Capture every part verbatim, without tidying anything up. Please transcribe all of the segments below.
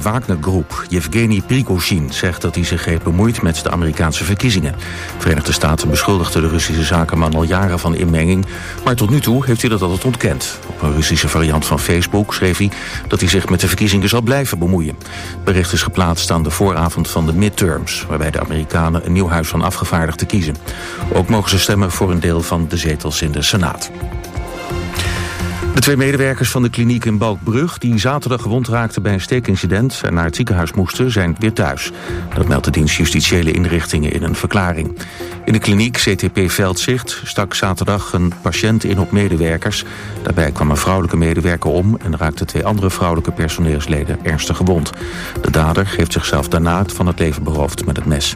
Wagner Groep, Yevgeny Prigozhin, zegt dat hij zich heeft bemoeid met de Amerikaanse verkiezingen. De Verenigde Staten beschuldigden de Russische zakenman al jaren van inmenging, maar tot nu toe heeft hij dat altijd ontkend. Op een Russische variant van Facebook schreef hij dat hij zich met de verkiezingen zal blijven bemoeien. Het bericht is geplaatst aan de vooravond van de midterms, waarbij de Amerikanen een nieuw huis van afgevaardigden kiezen. Ook mogen ze stemmen voor een deel van de zetels in de Senaat. De twee medewerkers van de kliniek in Balkbrug, die zaterdag gewond raakten bij een steekincident en naar het ziekenhuis moesten, zijn weer thuis. Dat meldt de dienst Justitiële Inrichtingen in een verklaring. In de kliniek C T P Veldzicht stak zaterdag een patiënt in op medewerkers. Daarbij kwam een vrouwelijke medewerker om en raakten twee andere vrouwelijke personeelsleden ernstig gewond. De dader heeft zichzelf daarna van het leven beroofd met het mes.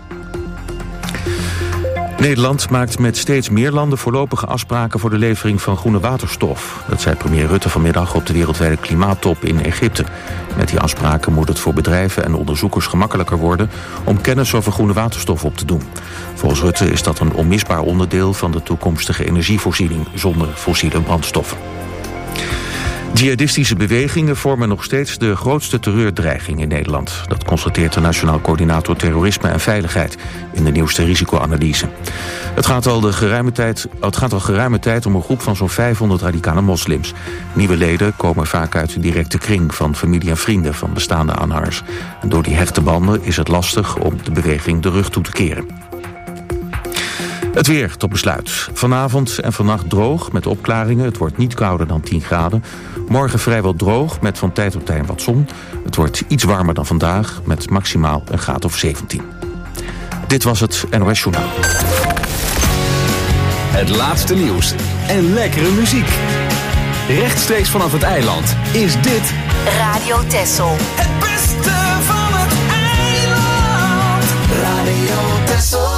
Nederland maakt met steeds meer landen voorlopige afspraken voor de levering van groene waterstof. Dat zei premier Rutte vanmiddag op de wereldwijde klimaattop in Egypte. Met die afspraken moet het voor bedrijven en onderzoekers gemakkelijker worden om kennis over groene waterstof op te doen. Volgens Rutte is dat een onmisbaar onderdeel van de toekomstige energievoorziening zonder fossiele brandstoffen. Jihadistische bewegingen vormen nog steeds de grootste terreurdreiging in Nederland. Dat constateert de Nationaal Coördinator Terrorisme en Veiligheid in de nieuwste risicoanalyse. Het gaat al, de geruime tijd, het gaat al geruime tijd om een groep van zo'n vijfhonderd radicale moslims. Nieuwe leden komen vaak uit de directe kring van familie en vrienden van bestaande aanhangers. En door die hechte banden is het lastig om de beweging de rug toe te keren. Het weer tot besluit. Vanavond en vannacht droog met opklaringen. Het wordt niet kouder dan tien graden. Morgen vrijwel droog met van tijd tot tijd wat zon. Het wordt iets warmer dan vandaag met maximaal een graad of zeventien. Dit was het N O S Journaal. Het laatste nieuws en lekkere muziek. Rechtstreeks vanaf het eiland is dit Radio Texel. Het beste van het eiland. Radio Texel.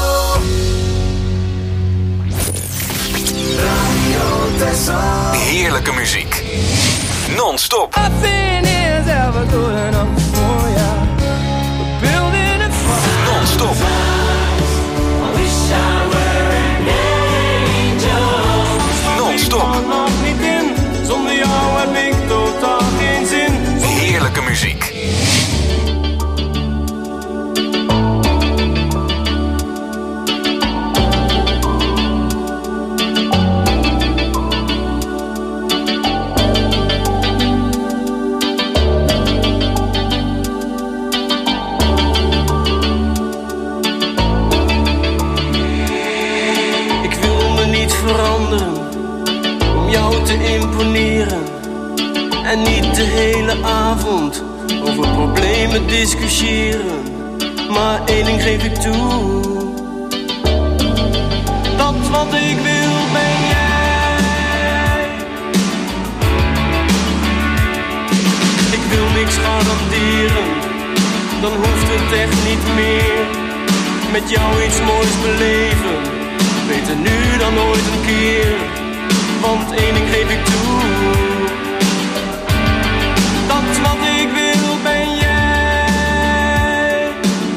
Radio Texel. heerlijke muziek. Non-stop. Nothing is ever good enough for ya. We're building it for Non-stop. I wish I were an angel. Non-stop. Nog niet in, zonder jou heb ik totaal geen zin. Heerlijke muziek. En niet de hele avond over problemen discussiëren. Maar één ding geef ik toe. Dat wat ik wil ben jij. Ik wil niks garanderen. Dan hoeft het echt niet meer. Met jou iets moois beleven. Beter nu dan ooit een keer. Want één ding geef ik toe. Dat wat ik wil ben jij.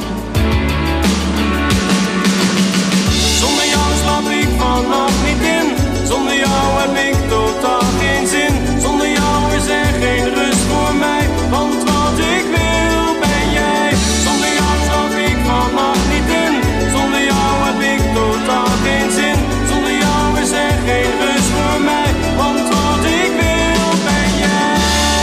Zonder jou slaap ik vannacht niet in. Zonder jou heb ik totaal geen zin. Zonder jou is er geen rust voor mij. Want wat ik wil ben jij. Zonder jou slaap ik vannacht niet in. Zonder jou heb ik totaal geen zin. Zonder jou is er geen rust voor mij. Want wat ik wil ben jij.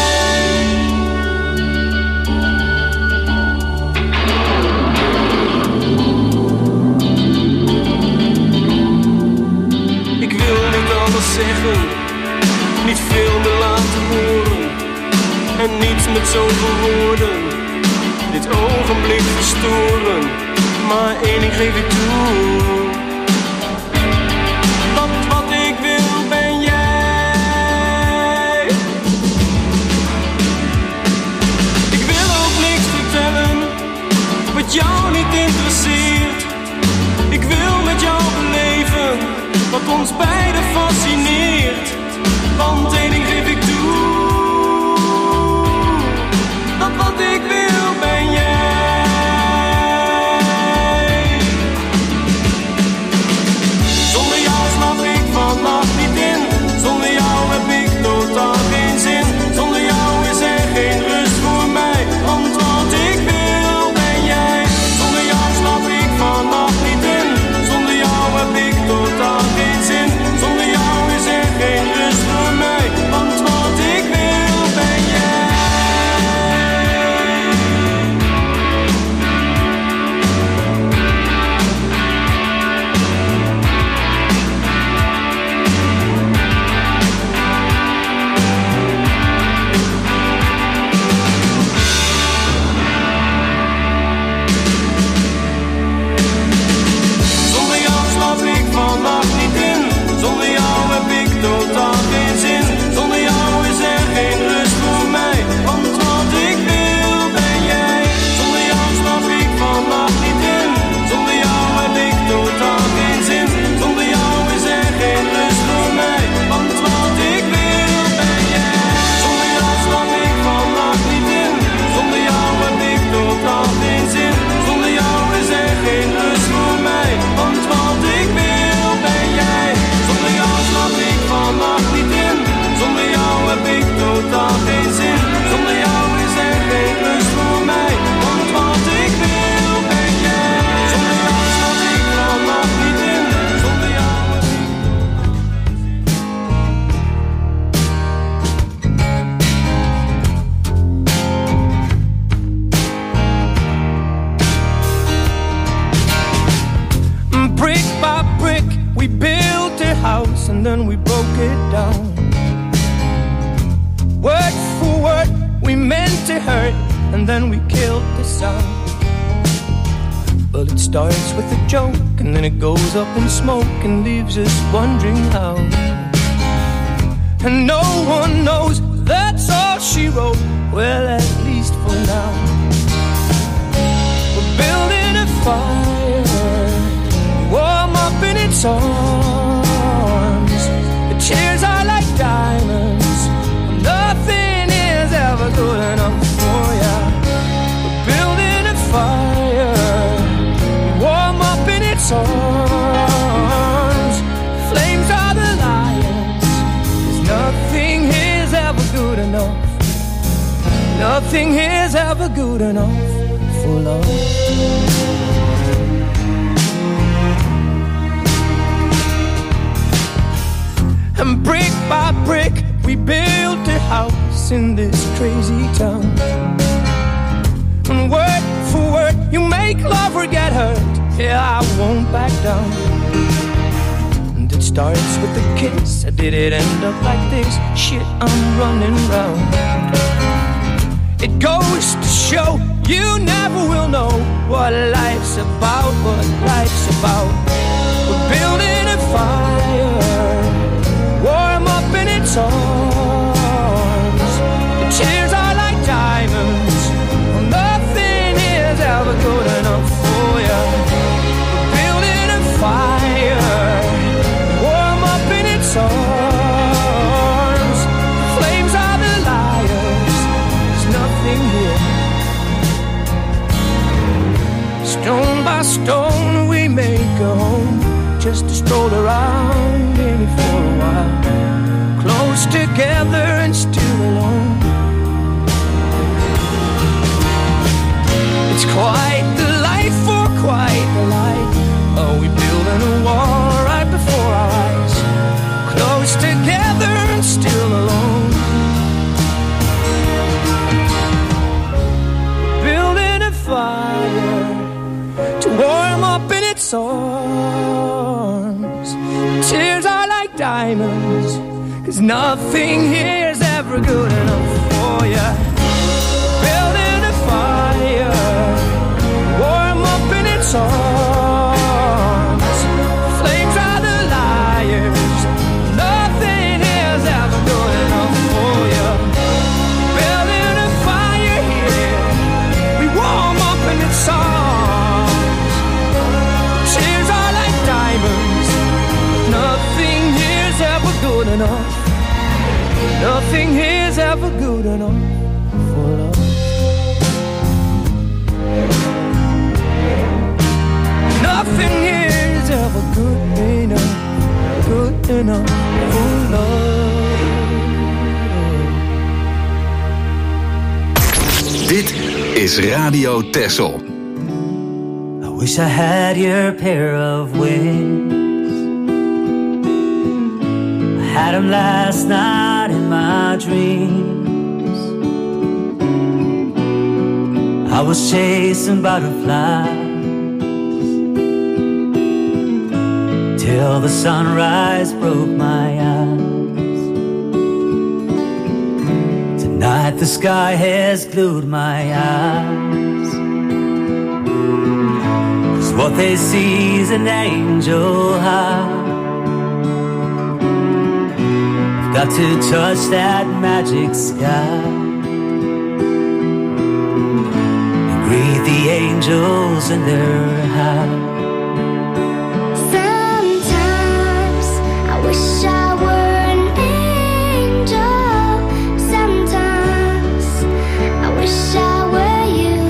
Ik wil niet alles zeggen, niet veel meer laten horen. En niets met zoveel woorden, dit ogenblik verstoren. Maar één ding geef ik toe. Dat wat ik wil ben jij. Ik wil ook niks vertellen, wat jou niet interesseert. Ik wil met jou beleven, wat ons beiden fascineert. Want één ding geef ik toe. Dat wat ik wil ben jij. Zonder jou slaap ik vannacht niet in. Zonder jou heb ik totaal geen zin. Zonder jou is er geen rust voor mij. Want wat house and then we broke it down. Word for word, we meant to hurt, and then we killed the sound. Well, it starts with a joke, and then it goes up in smoke and leaves us wondering how. And no one knows, that's all she wrote, well, at least for now. We're building a fire, warm up in its arms. The tears are like diamonds, nothing is ever good enough for ya. We're building a fire, warm up in its arms. Flames are the lions, 'cause nothing is ever good enough. Nothing is ever good enough for love. And brick by brick, we built a house in this crazy town. And word for word, you make love or get hurt. Yeah, I won't back down. And it starts with a kiss. How did it end up like this? Shit, I'm running round. It goes to show you never will know what life's about, what life's about. We're building a fire, warm up in its arms. The tears are like diamonds, nothing is ever good enough for you. We're building a fire, warm up in its arms. Flames are the liars, there's nothing here. Stone by stone we make a home, just to stroll around in it for a while. Close together and still alone. It's quite the life for quite the life. Oh, we building a wall right before our eyes. Close together and still alone. Building a fire to warm up in its arms. Tears are like diamonds, 'cause nothing here's ever good enough for ya. Building a fire, warm up in its arms. Flames are the liars, nothing is ever good enough for ya. Building a fire here, we warm up in its arms. Tears are like diamonds, nothing here's ever good enough. Nothing here's ever good enough for love. Nothing here's ever good enough, good enough for love. Dit is Radio Texel. I wish I had your pair of wings. I had them last night in my dreams. I was chasing butterflies till the sunrise broke my eyes. Tonight the sky has glued my eyes, 'cause what they see is an angel high. Got to touch that magic sky and greet the angels in their high. Sometimes I wish I were an angel. Sometimes I wish I were you.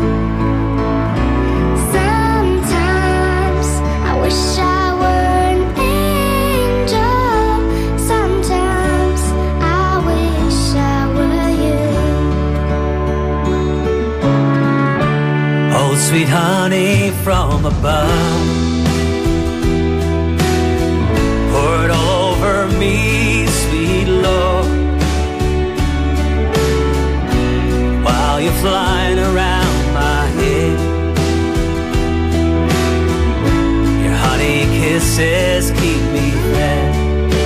Sometimes I wish I were an angel. Sometimes I wish I were you. Oh, sweet honey from above, pour it all over me, sweet Lord, while you're flying around my head. Your honey kisses keep me fed.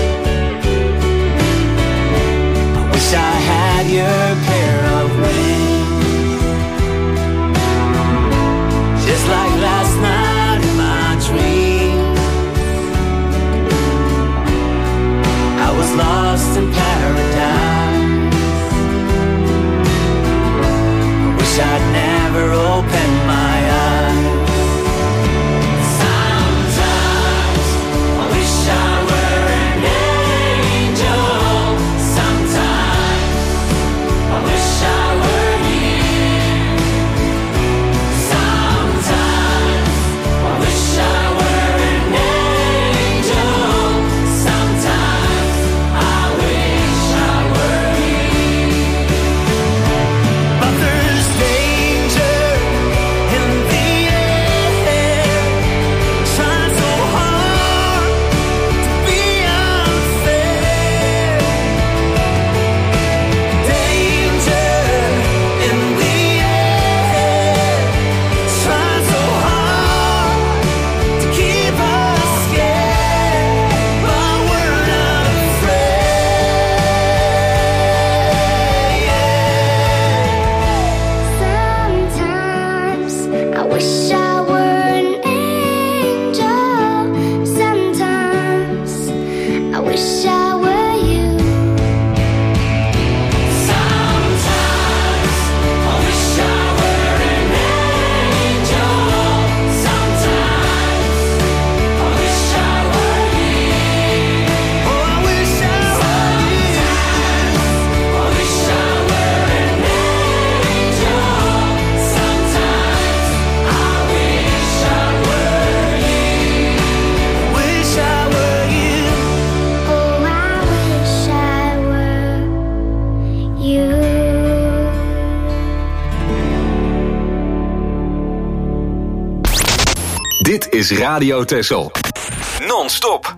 Dit is Radio Texel. Non-stop.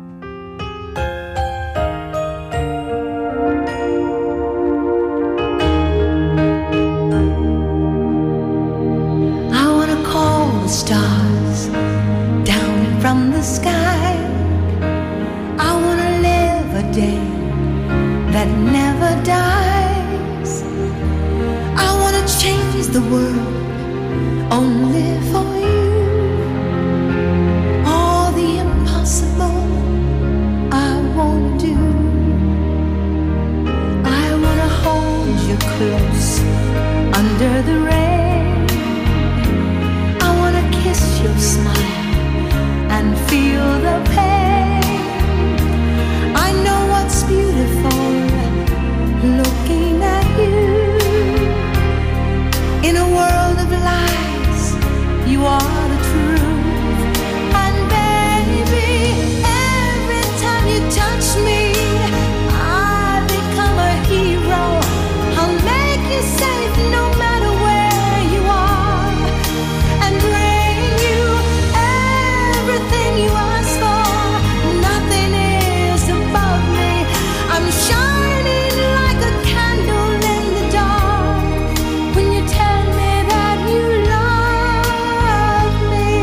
I wanna call the stars down from the sky. I wanna live a day that never dies. I wanna change the world only for you. All the impossible I wanna do. I wanna hold you close under the rain. I wanna kiss your smile and feel the pain. I know what's beautiful looking at you. In a world of lies, you are the truth. And baby, every time you touch me, I become a hero. I'll make you safe no matter where you are, and bring you everything you ask for. Nothing is above me. I'm shining like a candle in the dark when you tell me that you love me.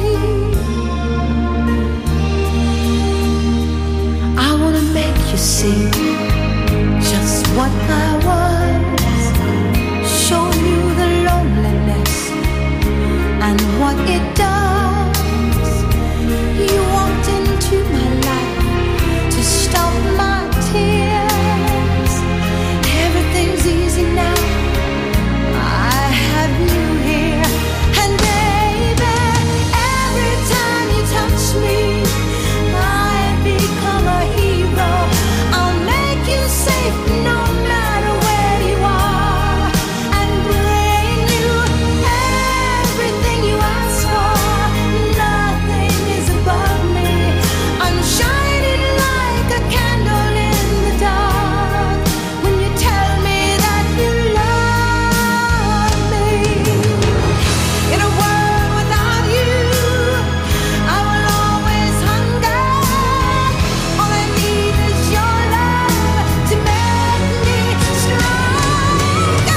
I wanna make you see just what I was, show you the loneliness and what it does. You walked into my life to stop my tears. Everything's easy now, I have you here. And baby, every time you touch me, I become a hero. I'll make you safe no matter where you are, and bring you everything you ask for. Nothing is above me. I'm shining like a candle in the dark when you tell me that you love me. In a world without you, I will always hunger. All I need is your love to make me stronger.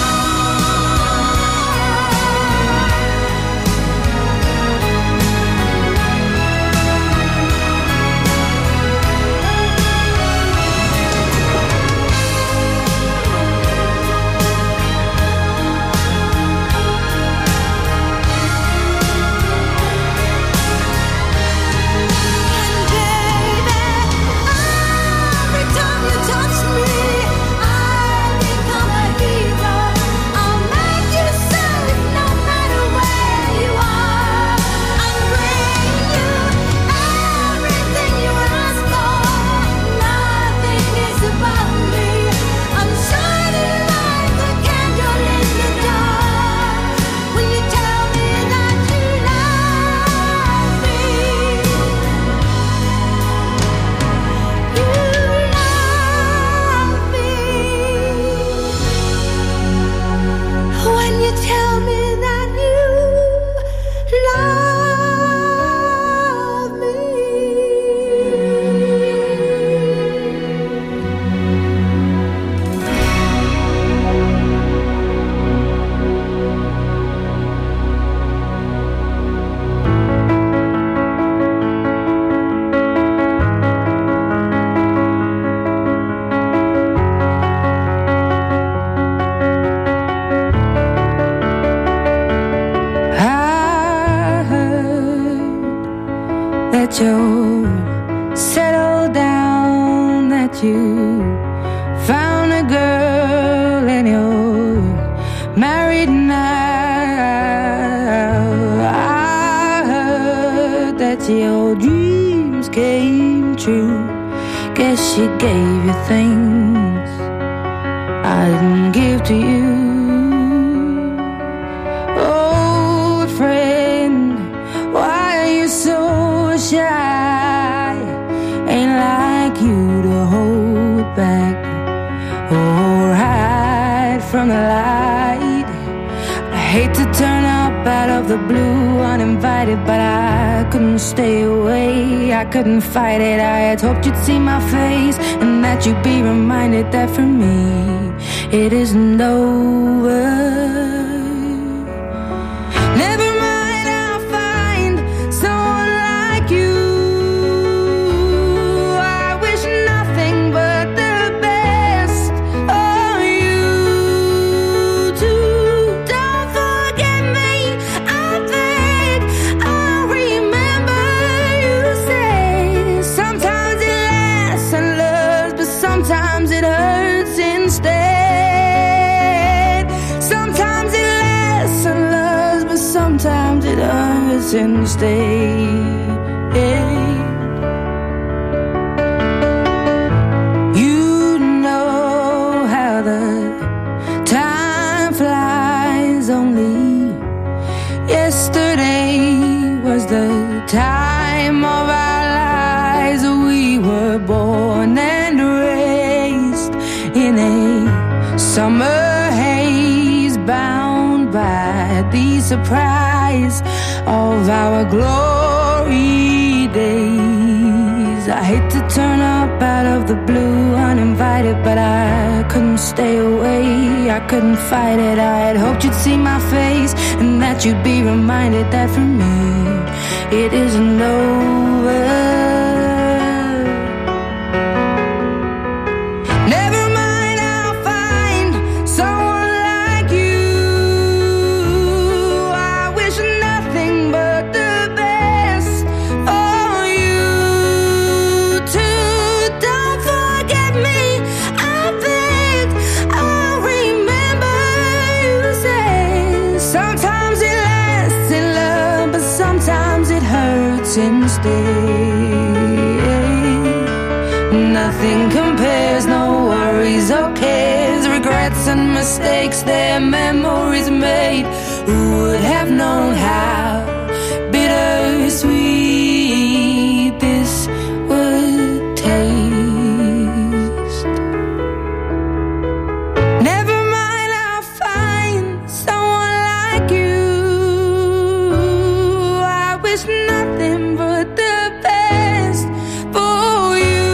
And baby, every time you touch me, I become a hero. I'll make you safe no matter where you are, and bring you everything you ask for. Nothing is above me. I'm shining like a candle in the dark when you tell me that you love me. You love me. When you tell me that you love me. I heard that you're settled down, that you found a girl and you're married now. I heard that your dreams came true. Guess she gave you things I didn't give to you. Oh, friend, why are you so shy? Ain't like you to hold back or hide from the light. I hate to turn up up out of the blue, uninvited, but I couldn't stay away. I couldn't fight it. I had hoped you'd see my face and that you'd be reminded that for me it isn't over. Never mind, I'll find someone like you. I wish nothing but the best for you too. Don't forget me, I beg. I remember you say sometimes it lasts and loves, but sometimes it hurts instead. Sometimes it lasts and loves, but sometimes it hurts instead. You know how the time flies. Only yesterday was the time of our lives. We were born and raised in a summer haze, bound by the surprise of our glory days. I hate to turn up out of the blue, uninvited, but I couldn't stay away. I couldn't fight it. I had hoped you'd see my face and that you'd be reminded that for me it isn't over. Never mind, I'll find someone like you. I wish nothing but the best for you too. Don't forget me, I beg. I remember you say sometimes it lasts in love, but sometimes it hurts instead. Nothing compares, no worries or cares, regrets and mistakes, their memories made. Who would have known how bittersweet this would taste? Never mind, I'll find someone like you. I wish nothing but the best for you.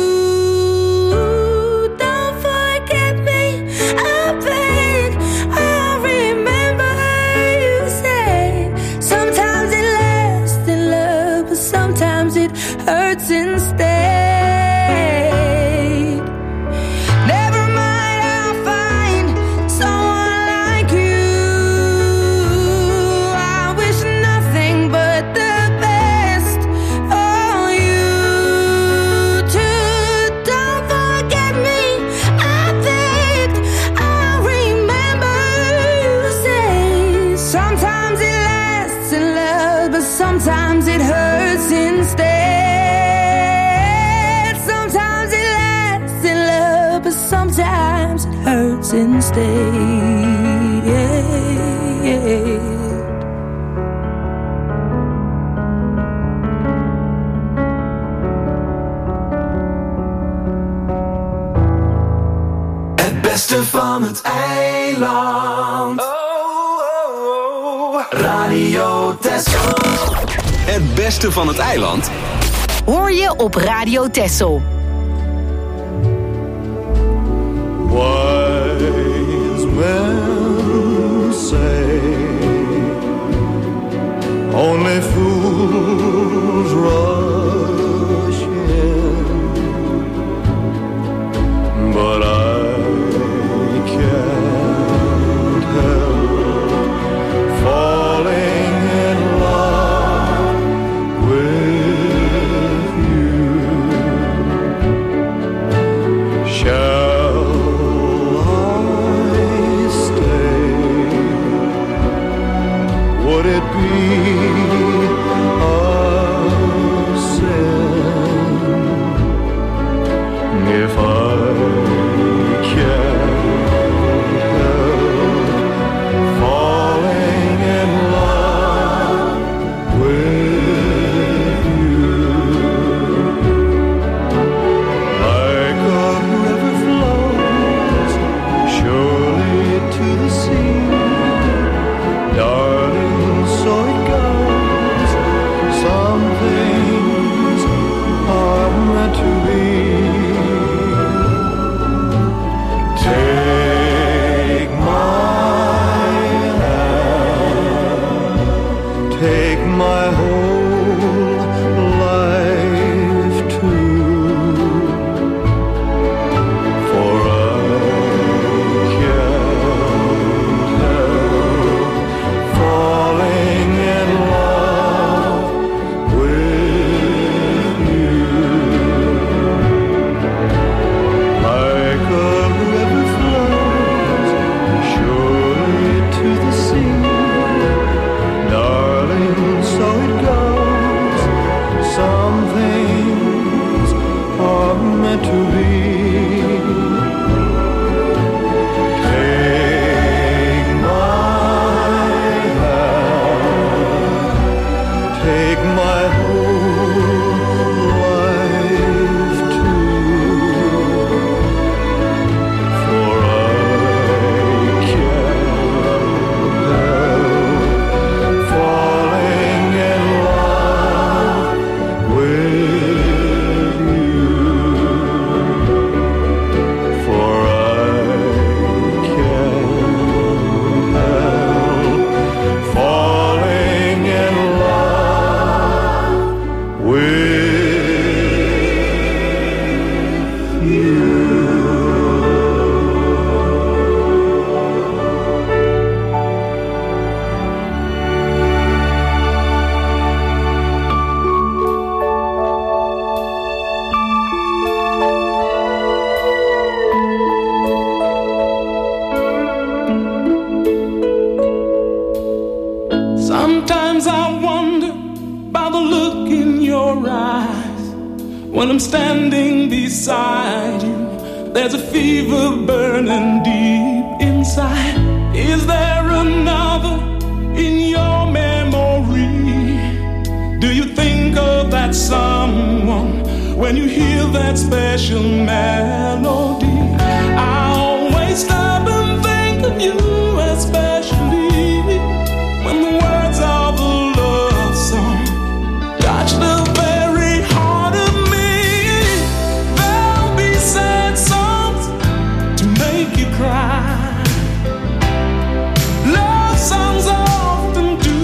Don't forget me, I beg. I remember you say sometimes it lasts in love, but sometimes it hurts instead. Never mind, I'll find someone like you. I wish nothing but the best for you too. Don't forget me, I beg. I remember you say sometimes it lasts in love, but sometimes it hurts instead. Sometimes it lasts in love, but sometimes it hurts instead. Yeah. Het beste van het eiland. Radio Texel. Het beste van het eiland. Hoor je op Radio Texel. Wise men say only fools rush in, but I can't help falling in love with you. Shall I stay? Would it be a sin if I can't help falling in love with you? Like a river flows surely to the sea, darling, your eyes when I'm standing beside you. There's a fever burning deep inside. Is there another in your memory? Do you think of that someone when you hear that special melody? I always stop and think of you, especially when the words of a love song touch the very heart of me. There'll be sad songs to make you cry. Love songs often do.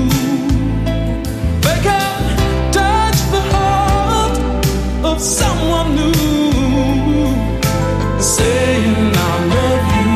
They can touch the heart of someone new, saying I love you.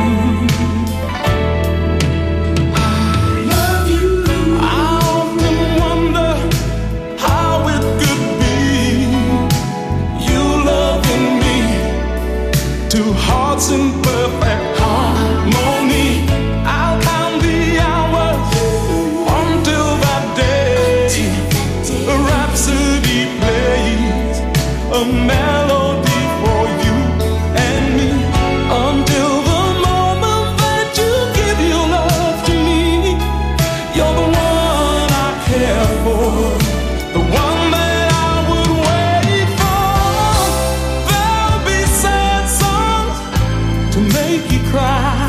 I love you. I often wonder how it could be, you loving me, two hearts in perfect harmony. I'll count the hours until that day a rhapsody plays, a melody for you and me, until the moment that you give your love to me. You're the one I care for, the one that I would wait for. There'll be sad songs to make you cry.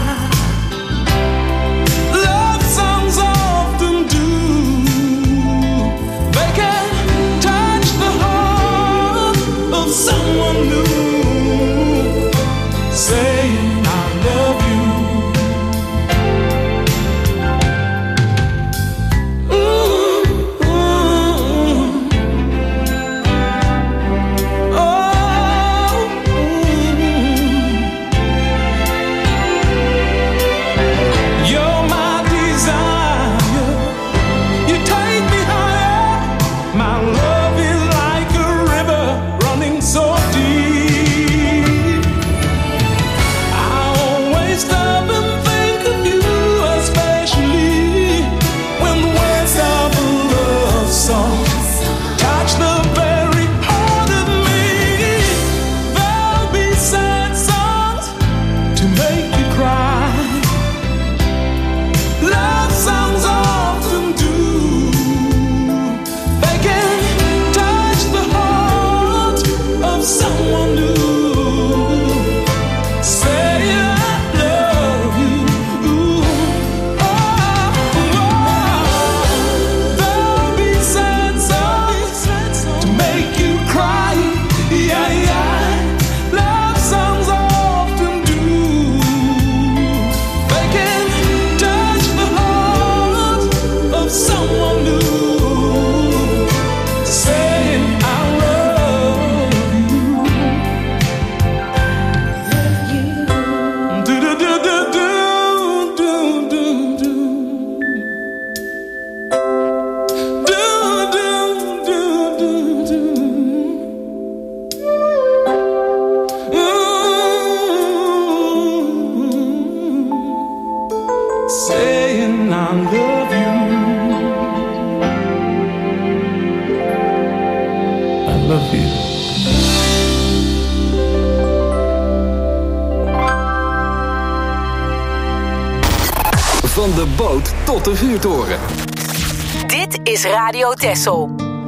Love songs often do. They can touch the heart of someone new, saying I love you. Ooh, ooh. Oh, ooh. You're my desire. You take me higher. My love is like a river running so deep. I always stop and think of you, especially when the words of a love song touch the very heart of me. There'll be sad songs to make you cry. Love songs often do. They can touch the heart of someone new, say I love you. Oh, oh. There'll be sad songs to make you cry. Yeah, yeah. Love songs often do. They can touch the heart of someone new, saying I love you. Do do do do do do do do. Do do do do do. Ooh. Saying I love you. I love you. Van de boot tot de vuurtoren. Dit is Radio Texel.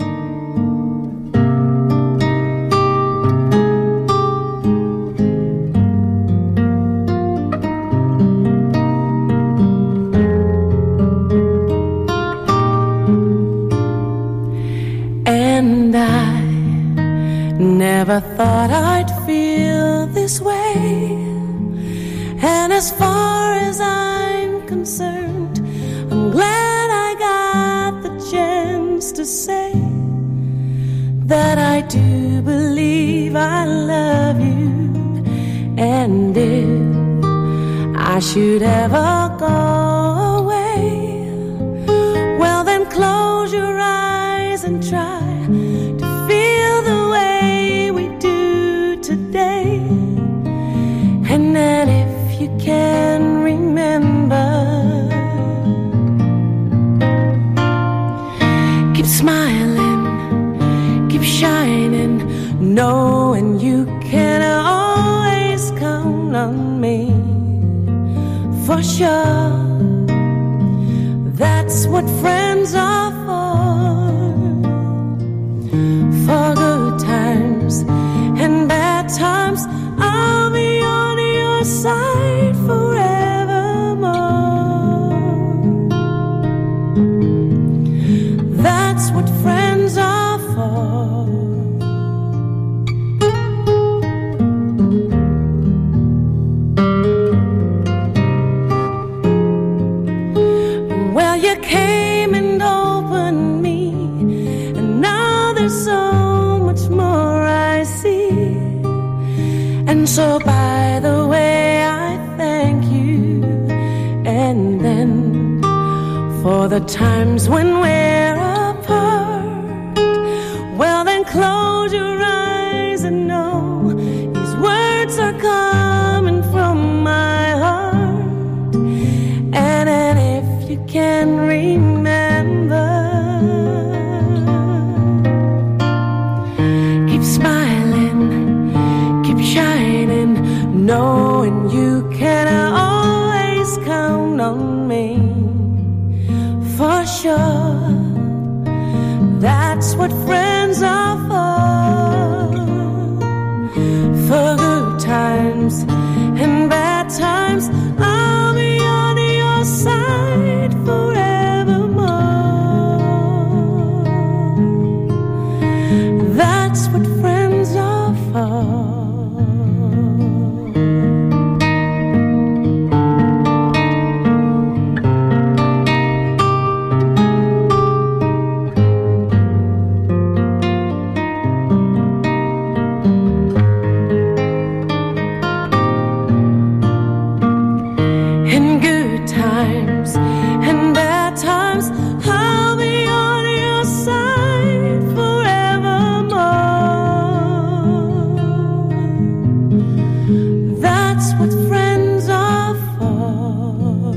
And I never thought I'd feel this way. And as far as I'm concerned, I'm glad I got the chance to say that I do believe I love you. And if I should ever go away, well then close your eyes and try to feel the way we do today. And then if you can remember, keep smiling, shining, knowing you can always count on me. For sure, that's what friends are for. For good times and bad times, I'll be on your side forevermore. That's what friends are for. Well, you came and opened me, and now there's so much more I see. And so by the way, I thank you. And then for the times when we're apart, well then close your eyes and know these words are coming from my heart. And then if you can remember, keep smiling, keep shining, knowing you can always count on me. For sure, that's what friends are for. For good times and bad times, I'll be on your side forevermore. That's what friends are for. In good times and bad times, I'll be on your side forevermore. That's what friends are for.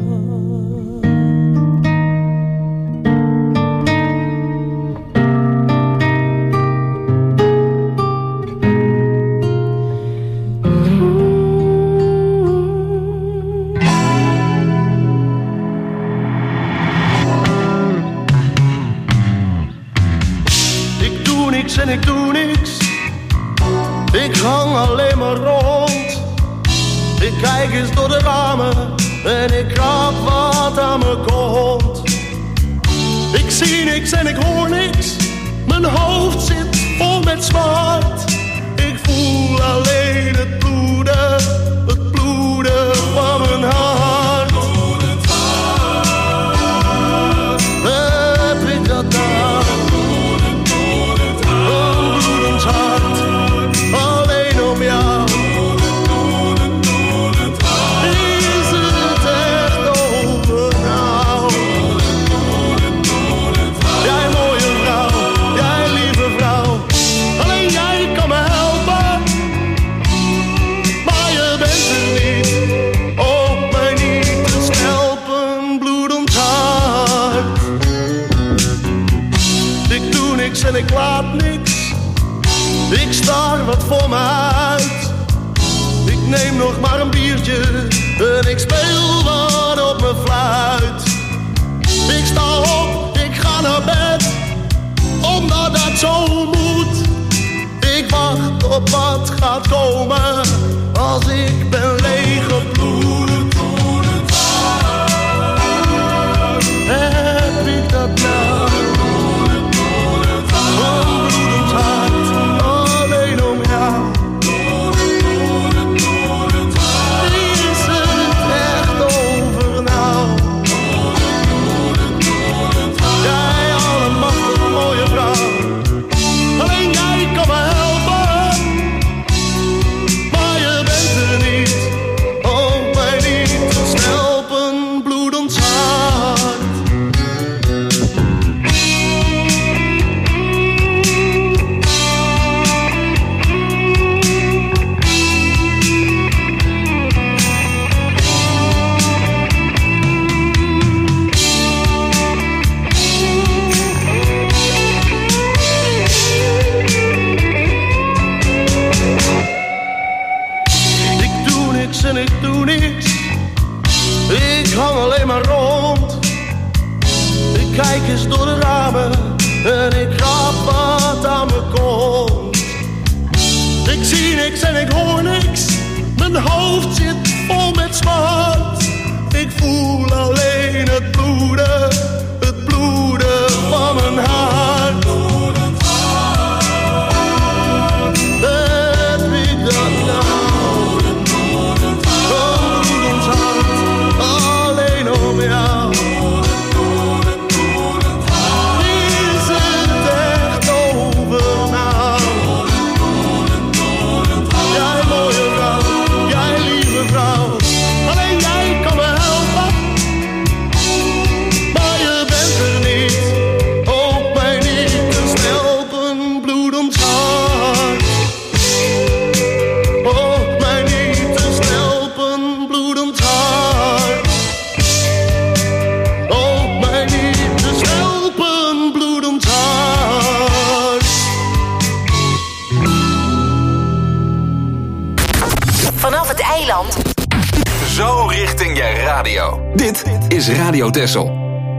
Ik doe niks en ik doe niks. Ik hang alleen maar rond. Ik kijk eens door de ramen en ik krap wat aan me komt. Ik zie niks en ik hoor niks. Mijn hoofd zit vol met zwart. Ik voel alleen het bloeden, het bloeden van mijn hart. Heb ik dat nou? Een bloedend hart, alleen om jou. Is het echt over nou? Jij mooie vrouw, jij lieve vrouw, alleen jij kan me helpen. Maar je bent er niet, ook mij niet te helpen. Bloedend hart. Ik doe niks en ik laat niks. Ik staar wat voor me uit. Ik neem nog maar een biertje en ik speel wat op mijn fluit. Ik sta op, ik ga naar bed, omdat dat zo moet. Ik wacht op wat gaat komen als ik ben leeggebloed. Heb ik dat nou? Een bloedend hart, alleen om jou. Is het echt over nou? Jij allemachtig mooie vrouw, alleen jij kan me helpen. Maar je bent er niet, oh kijk eens door de ramen en ik grap wat aan me komt. Ik zie niks en ik hoor niks, mijn hoofd zit vol met smart. Ik voel alleen het bloeden, het bloeden van mijn hart. Heb ik dat nou? Oh, bloedend hart, alleen om jou. Is het echt over nou? Jij mooie vrouw, jij lieve vrouw, alleen jij kan me helpen. Maar je bent er niet, ook mij niet te stelpen, bloedend hart. Ook mij niet te stelpen, bloedend hart. Ook mij niet te stelpen, bloedend hart. Vanaf het eiland. Zo richting je radio. Dit is Radio Texel.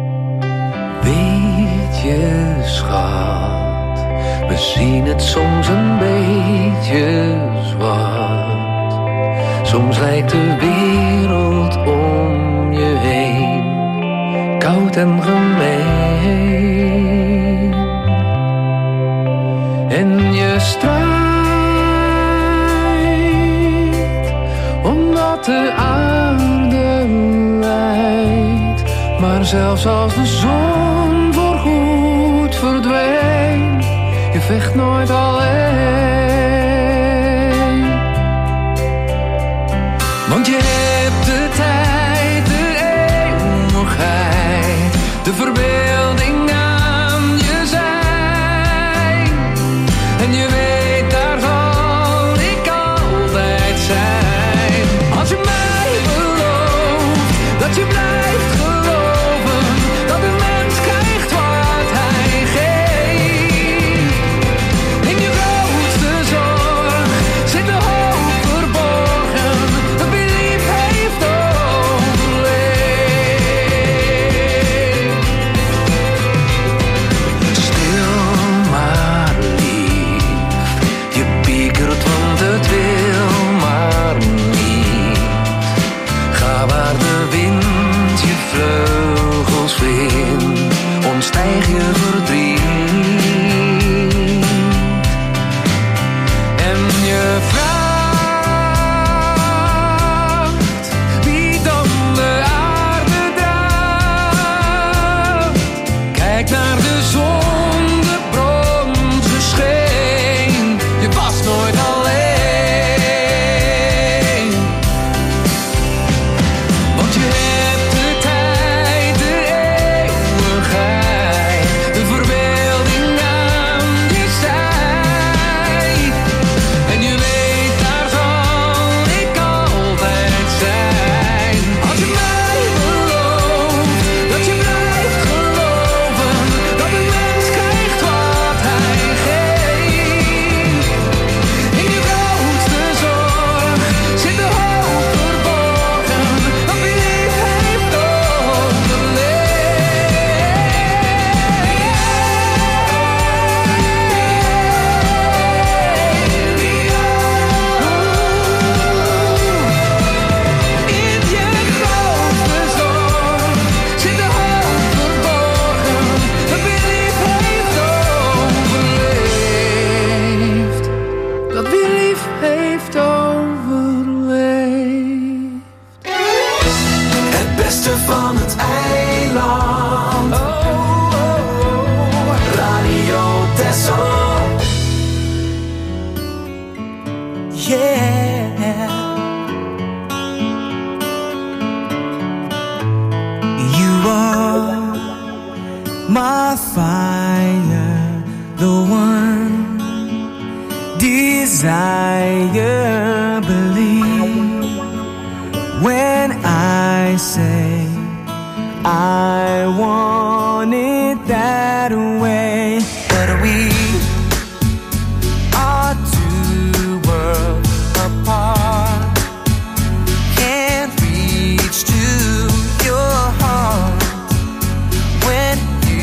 Weet je, schat, we zien het soms een beetje zwart. Soms lijkt de wereld om je heen koud en gemeen. En je strijdt omdat de aarde lijdt. Maar zelfs als de zon voorgoed verdwijnt, je vecht nooit alleen. Want je hebt de tijd, de eeuwigheid, de verbeelding aan je zij. En je weet, daar zal ik altijd zijn. Als je mij belooft dat je blijft geloven, dat een mens krijgt wat hij geeft. In je grootste zorg zit de hoop verborgen, dat wie lief heeft overleefd. Stil maar lief, je piekert want het wil maar niet. Ga waar de wind je vleugels vindt, ontstijg je verdriet. En je vraagt wie dan de aarde draagt. Kijk naar de zon, de bronzen scheen. Je was nooit alleen. Want je hebt de tijd, de eeuwigheid, de verbeelding aan je zij. En je weet, daar zal ik altijd zijn. Als je mij belooft dat je blijft geloven, dat een mens krijgt wat hij geeft. In je grootste zorg zit de hoop verborgen, dat wie lief heeft overleefd. In je grootste zorg zit de hoop verborgen, dat wie lief heeft overleefd. Dat wie lief heeft overleefd. Het beste van het eiland. Radio Texel. Yeah, you are my fire, the one desire. Believe when I say I want it that way. But we are two worlds apart, can't reach to your heart when you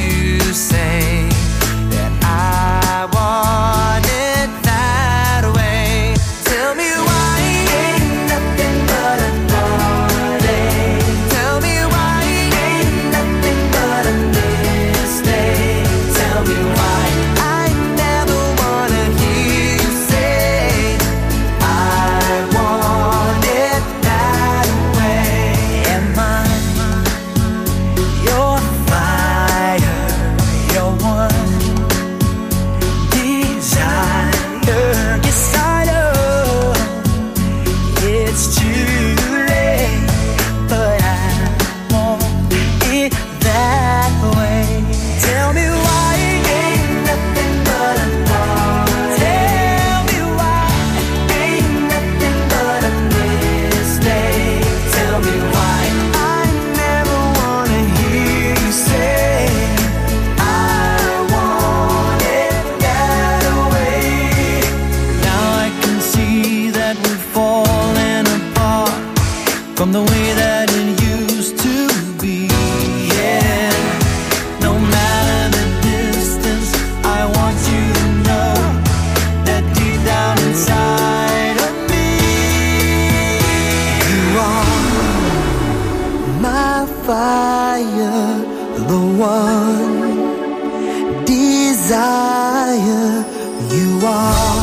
one desire you are.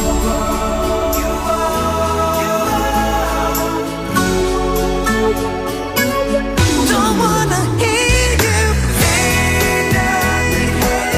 Don't wanna hear you say nothing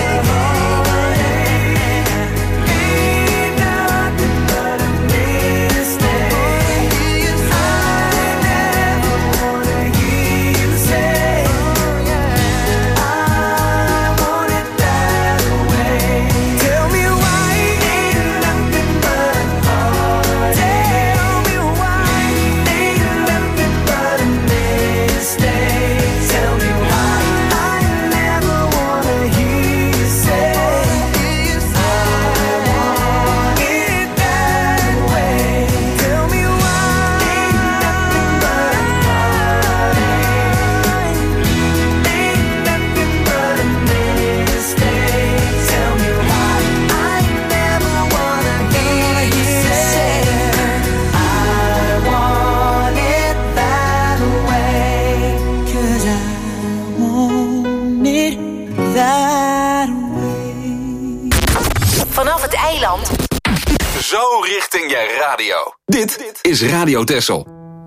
but a mistake. I never wanna hear you say I want it that way. Tell me why ain't nothing but a heart. Tell me why ain't nothing but a mistake. Tell me why I never wanna hear you say I want it that way. Tell me why ain't nothing but a heart. Ain't nothing but a mistake. Tell me why I never wanna hear you say I want it that way. 'Cause I want it that way. Vanaf het eiland. Zo richting je radio. Dit is Radio Texel.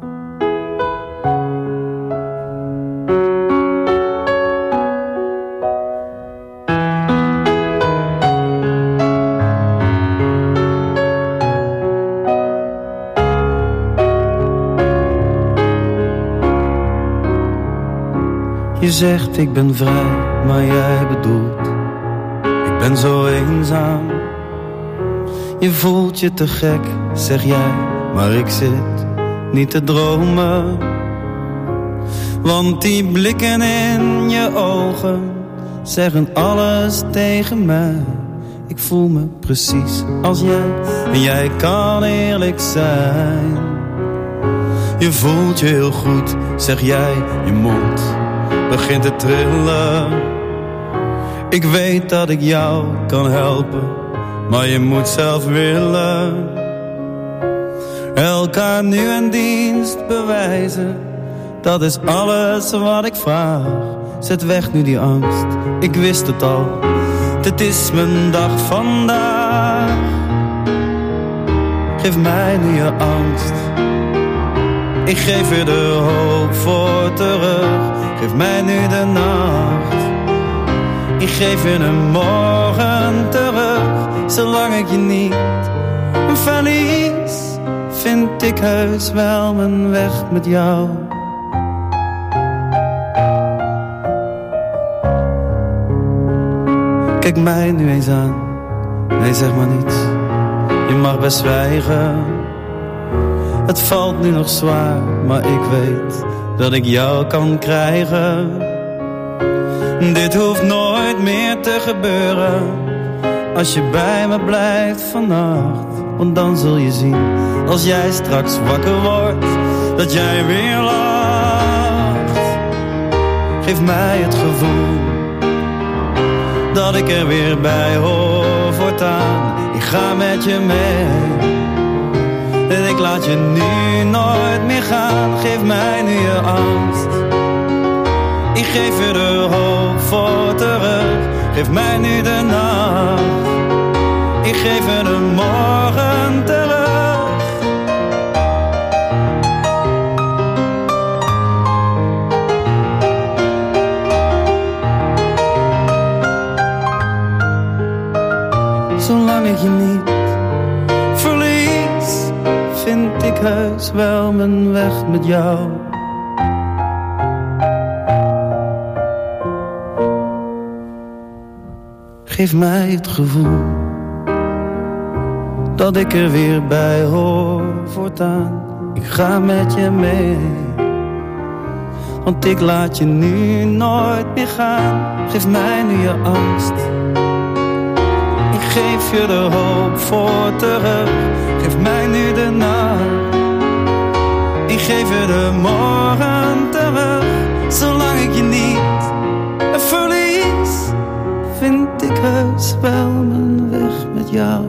Je zegt ik ben vrij, maar jij bedoelt ik ben zo eenzaam. Je voelt je te gek, zeg jij, maar ik zit niet te dromen. Want die blikken in je ogen zeggen alles tegen mij. Ik voel me precies als jij en jij kan eerlijk zijn. Je voelt je heel goed, zeg jij, je mond begint te trillen. Ik weet dat ik jou kan helpen, maar je moet zelf willen. Elkaar nu een dienst bewijzen, dat is alles wat ik vraag. Zet weg nu die angst, ik wist het al, dit is mijn dag vandaag. Geef mij nu je angst, ik geef je de hoop voor terug. Geef mij nu de nacht, ik geef je een morgen terug. Zolang ik je niet verlies, vind ik heus wel mijn weg met jou. Kijk mij nu eens aan, nee zeg maar niets, je mag best zwijgen. Het valt nu nog zwaar, maar ik weet dat ik jou kan krijgen. Dit hoeft nooit meer te gebeuren, als je bij me blijft vannacht. Want dan zul je zien, als jij straks wakker wordt, dat jij weer lacht. Geef mij het gevoel, dat ik er weer bij hoor voortaan. Ik ga met je mee, en ik laat je nu nooit meer gaan. Geef mij nu je angst, ik geef je de hoop voor terug. Geef mij nu de nacht, ik geef je de morgen terug. Zolang ik je niet verlies, vind ik heus wel mijn weg met jou. Geef mij het gevoel, dat ik er weer bij hoor voortaan. Ik ga met je mee, want ik laat je nu nooit meer gaan. Geef mij nu je angst, ik geef je de hoop voor terug. Geef mij nu de nacht, ik geef je de morgen terug. Zolang ik je niet verlies, vind ik heus wel mijn weg met jou.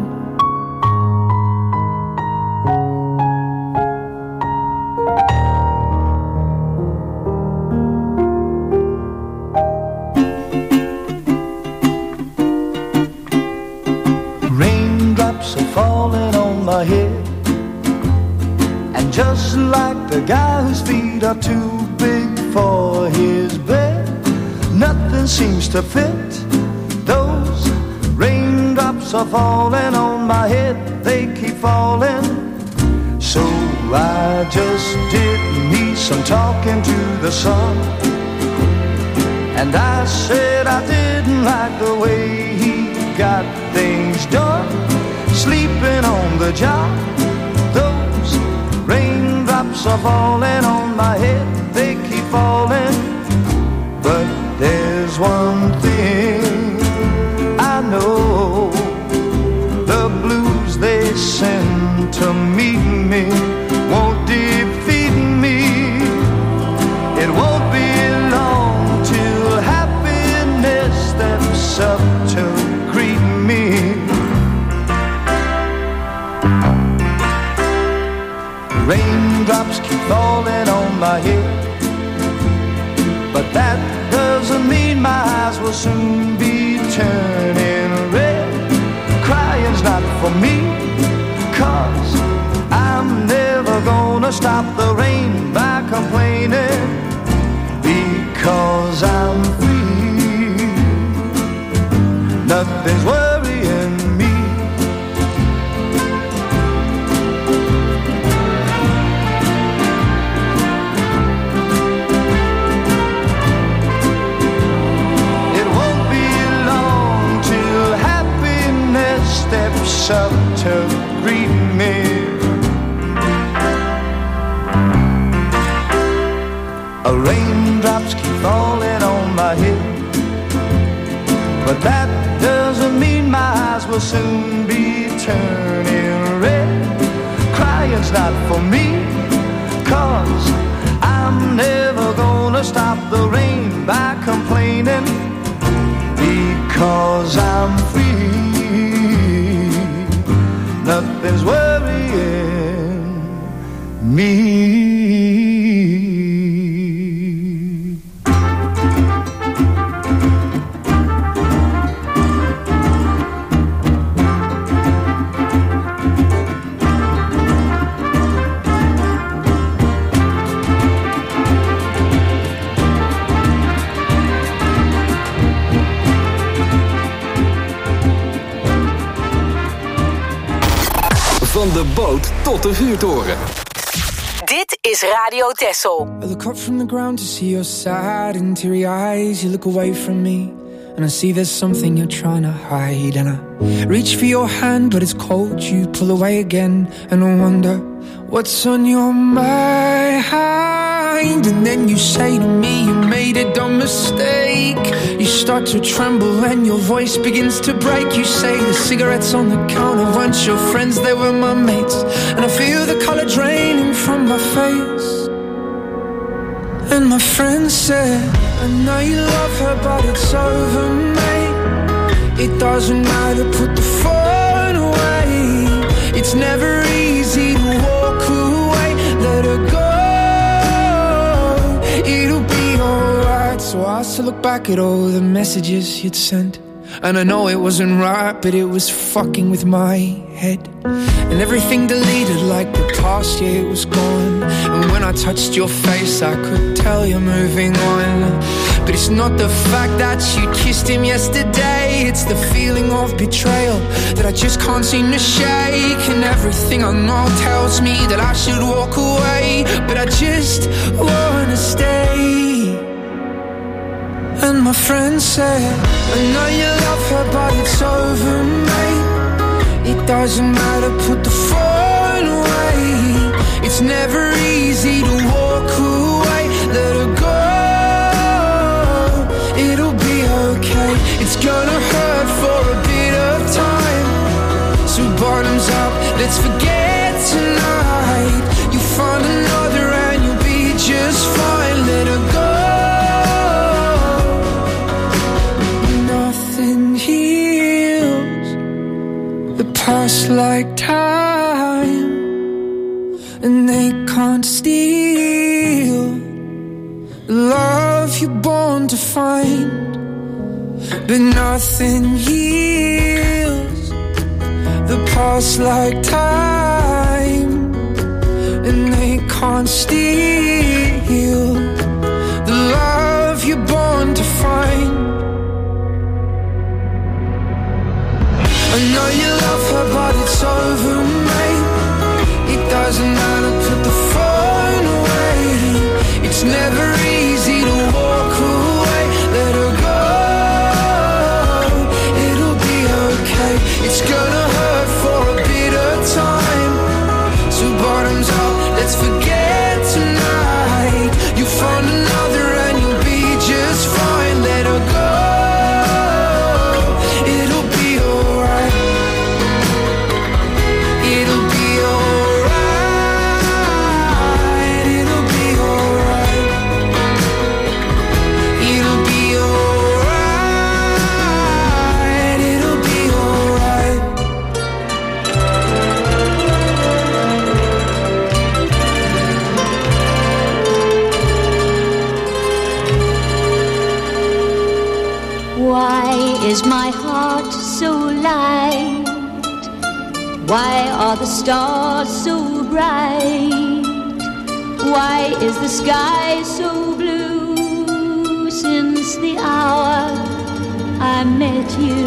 my head. And just like the guy whose feet are too big for his bed, nothing seems to fit. Those raindrops are falling on my head, they keep falling. So I just did me some talking to the sun, and I said I didn't like the way he got things done, sleeping on the job. Those raindrops are falling on my head, they keep falling. But there's one thing I know, the blues they send to meet me won't defeat me. It won't be long till happiness steps up to greet me. Raindrops keep falling on my head, but that doesn't mean my eyes will soon be turning red. Crying's not for me, 'cause I'm never gonna stop the rain by complaining, because I'm free. Nothing's worrying me. It won't be long till happiness steps up to greet me. Raindrops keep falling on my head, but that doesn't mean my eyes will soon be turning red. Crying's not for me, 'cause I'm never gonna stop the rain by complaining, because I'm free. Nothing's worrying me. Van de boot tot de vuurtoren. Dit is Radio Texel. I look up from the ground to see your sad and teary eyes. You look away from me and I see there's something you're trying to hide. And I reach for your hand but it's cold. You pull away again and I wonder what's on your mind. And then you say to me you made a dumb mistake. You start to tremble and your voice begins to break. You say the cigarettes on the counter weren't your friends, they were my mates. And I feel the color draining from my face. And my friend said, I know you love her but it's over, mate. It doesn't matter, put the phone away. It's never easy to walk away. Let her go, it'll be alright. So I asked to look back at all the messages you'd sent, and I know it wasn't right, but it was fucking with my head. And everything deleted like the past, yeah, it was gone. And when I touched your face, I could tell you're moving on. But it's not the fact that you kissed him yesterday, it's the feeling of betrayal that I just can't seem to shake. And everything I know tells me that I should walk away, but I just wanna stay. And my friend said, I know you love her but it's over, mate. It doesn't matter, put the phone away. It's never easy to walk away. Let her go, it'll be okay. It's gonna hurt for a bit of time, so bottoms up, let's forget tonight. You find another and you'll be just fine. Let her go. Past like time, and they can't steal the love you're born to find. But nothing heals the past like time. can't steal the love you're born to find. I know you love her, but it's over, mate. It doesn't matter, put the phone away. It's never easy to walk away. Let her go, it'll be okay. It's gonna hurt for a bit of time. So bottoms up, let's forget tonight. You find another and you'll be just fine. Let her go, it'll be alright. It'll be alright. It'll be alright. It'll be alright. It'll be alright. Why is my heart so light? Why are the stars so bright? Why is the sky so blue? Since the hour I met you,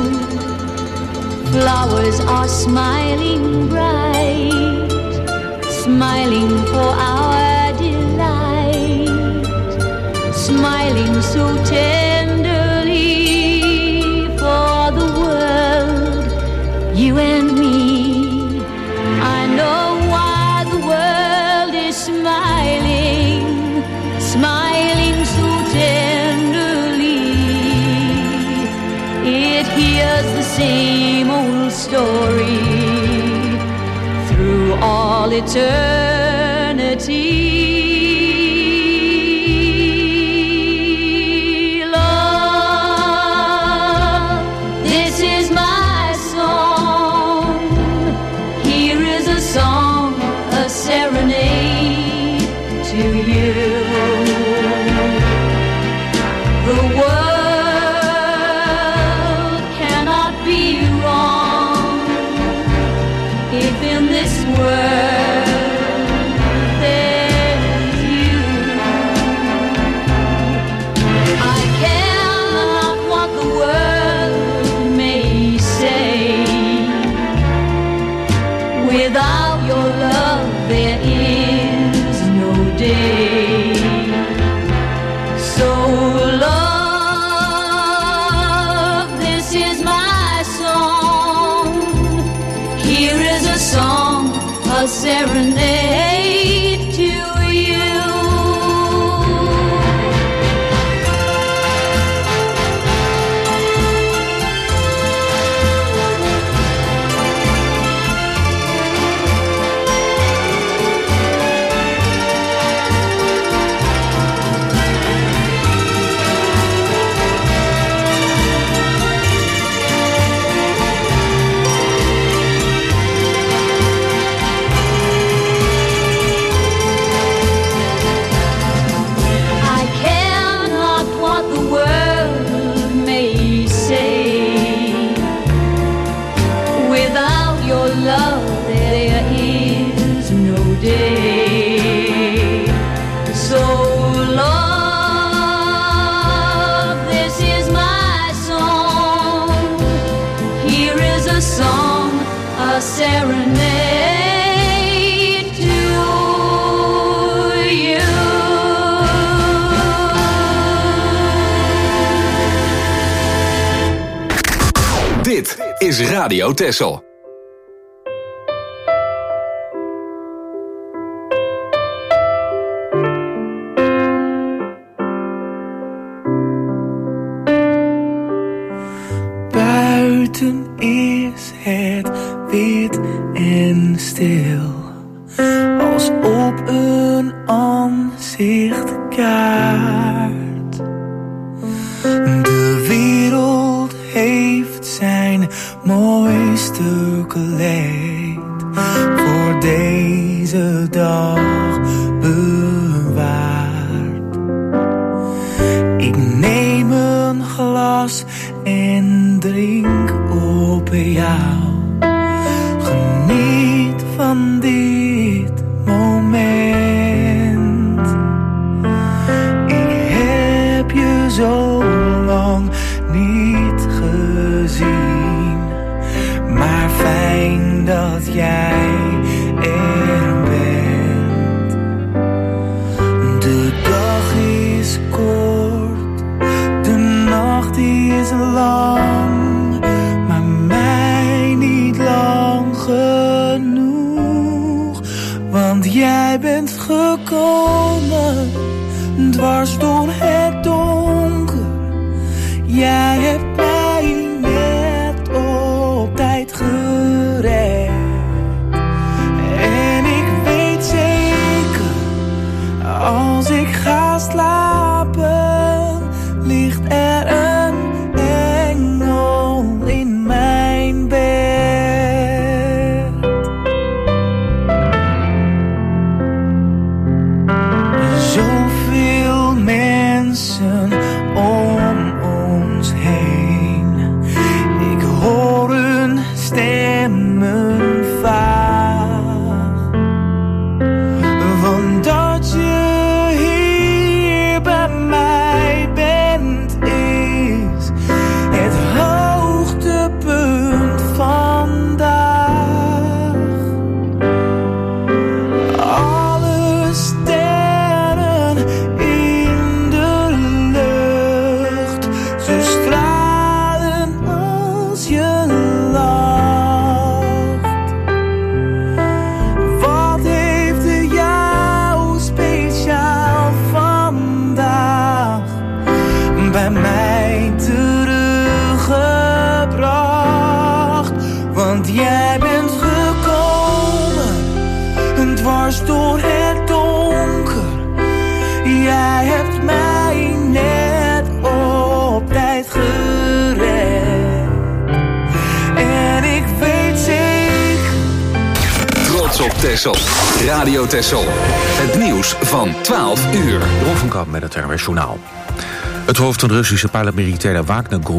flowers are smiling bright, smiling for our delight, smiling so tenderly for the world, you and me. I know why the world is smiling, smiling so tenderly. It hears the same old story through all eternity. Love, this is my song. Here is a song, a serenade to you. The world cannot be wrong if in this world there's you. I care not what the world may say. Without your love there is no day. So love, this is my song. Here is a song, a serenade to you. I care not what the world may say. Without your love there is no day. So love, this is my song. Here is a song, a serenade to you. Dit is Radio Texel. Buiten is het wit en stil, als op een aanzichtkaart. De wereld heeft zijn mooiste kleed voor deze dag bewaard. Ik neem een glas en drink op jou. Geniet van dit moment. niet gezien. Maar fijn dat jij er bent. De dag is kort, de nacht is lang, maar mij niet lang genoeg. Want jij bent gekomen, dwars door het donker. Jij hebt mij net op tijd gered. En ik weet zeker, als ik ga slapen, ligt er een engel in mijn bed. Zoveel mensen om ons heen. Ik hoor hun stemmen vaag. Want dat je hier bij mij bent is het hoogtepunt vandaag. Alle sterren in de lucht, ze stralen als je lacht. Wat heeft er jou speciaal vandaag bij mij teruggebracht? Want jij bent gekomen, dwars door het donker. Jij hebt mij net op tijd gered. En ik weet zeker. Trots op Texel. Radio Texel. Het nieuws van twaalf uur. Ron van Kamp met het R W S Journaal. Het hoofd van de Russische paramilitaire Wagner-groep